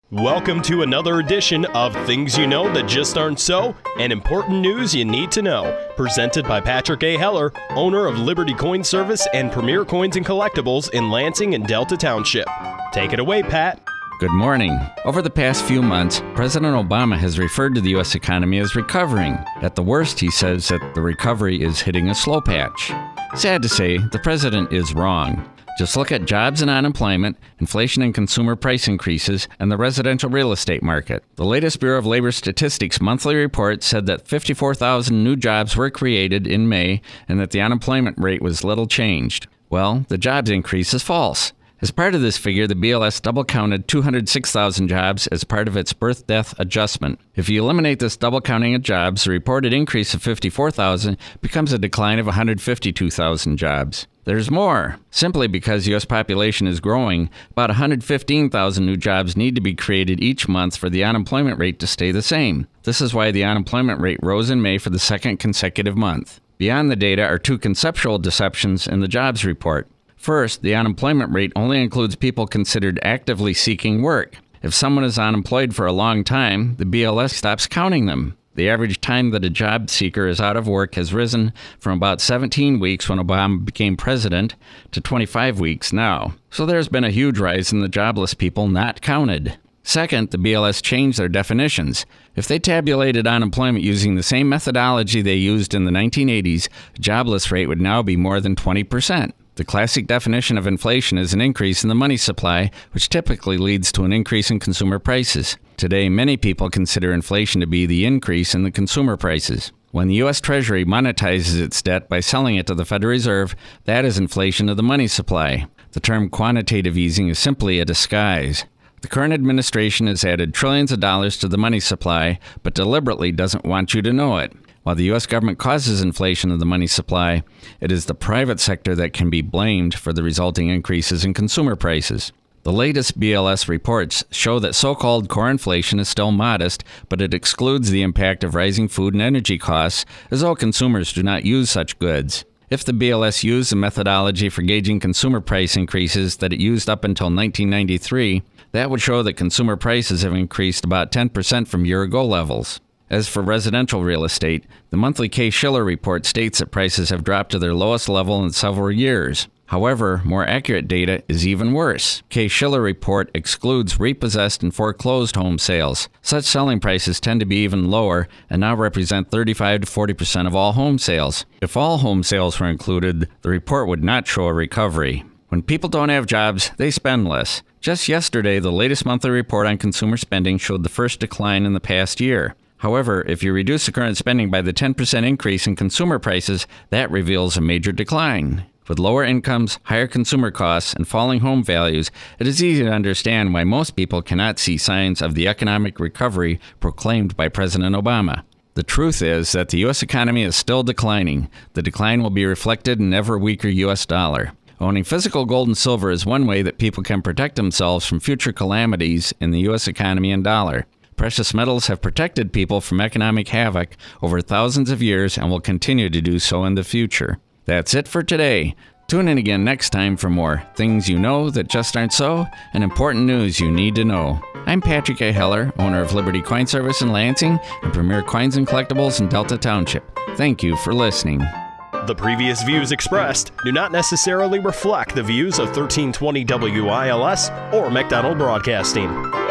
Welcome to another edition of Things You Know That Just Aren't So, and important news you need to know. Presented by Patrick A. Heller, owner of Liberty Coin Service and Premier Coins and Collectibles in Lansing and Delta Township. Take it away, Pat. Good morning. Over the past few months, President Obama has referred to the U.S. economy as recovering. At the worst, he says that the recovery is hitting a slow patch. Sad to say, the president is wrong. Just look at jobs and unemployment, inflation and consumer price increases, and the residential real estate market. The latest Bureau of Labor Statistics monthly report said that 54,000 new jobs were created in May and that the unemployment rate was little changed. Well, the jobs increase is false. As part of this figure, the BLS double-counted 206,000 jobs as part of its birth-death adjustment. If you eliminate this double-counting of jobs, the reported increase of 54,000 becomes a decline of 152,000 jobs. There's more. Simply because the U.S. population is growing, about 115,000 new jobs need to be created each month for the unemployment rate to stay the same. This is why the unemployment rate rose in May for the second consecutive month. Beyond the data are two conceptual deceptions in the jobs report. First, the unemployment rate only includes people considered actively seeking work. If someone is unemployed for a long time, the BLS stops counting them. The average time that a job seeker is out of work has risen from about 17 weeks when Obama became president to 25 weeks now. So there's been a huge rise in the jobless people not counted. Second, the BLS changed their definitions. If they tabulated unemployment using the same methodology they used in the 1980s, the jobless rate would now be more than 20%. The classic definition of inflation is an increase in the money supply, which typically leads to an increase in consumer prices. Today, many people consider inflation to be the increase in the consumer prices. When the U.S. Treasury monetizes its debt by selling it to the Federal Reserve, that is inflation of the money supply. The term quantitative easing is simply a disguise. The current administration has added trillions of dollars to the money supply, but deliberately doesn't want you to know it. While the U.S. government causes inflation of the money supply, it is the private sector that can be blamed for the resulting increases in consumer prices. The latest BLS reports show that so-called core inflation is still modest, but it excludes the impact of rising food and energy costs, as though consumers do not use such goods. If the BLS used the methodology for gauging consumer price increases that it used up until 1993, that would show that consumer prices have increased about 10% from year-ago levels. As for residential real estate, the monthly Case-Shiller report states that prices have dropped to their lowest level in several years. However, more accurate data is even worse. Case-Shiller report excludes repossessed and foreclosed home sales. Such selling prices tend to be even lower and now represent 35 to 40% of all home sales. If all home sales were included, the report would not show a recovery. When people don't have jobs, they spend less. Just yesterday, the latest monthly report on consumer spending showed the first decline in the past year. However, if you reduce the current spending by the 10% increase in consumer prices, that reveals a major decline. With lower incomes, higher consumer costs, and falling home values, it is easy to understand why most people cannot see signs of the economic recovery proclaimed by President Obama. The truth is that the U.S. economy is still declining. The decline will be reflected in an ever weaker U.S. dollar. Owning physical gold and silver is one way that people can protect themselves from future calamities in the U.S. economy and dollar. Precious metals have protected people from economic havoc over thousands of years and will continue to do so in the future. That's it for today. Tune in again next time for more Things You Know That Just Aren't So and important news you need to know. I'm Patrick A. Heller, owner of Liberty Coin Service in Lansing and Premier Coins and Collectibles in Delta Township. Thank you for listening. The previous views expressed do not necessarily reflect the views of 1320 WILS or McDonald Broadcasting.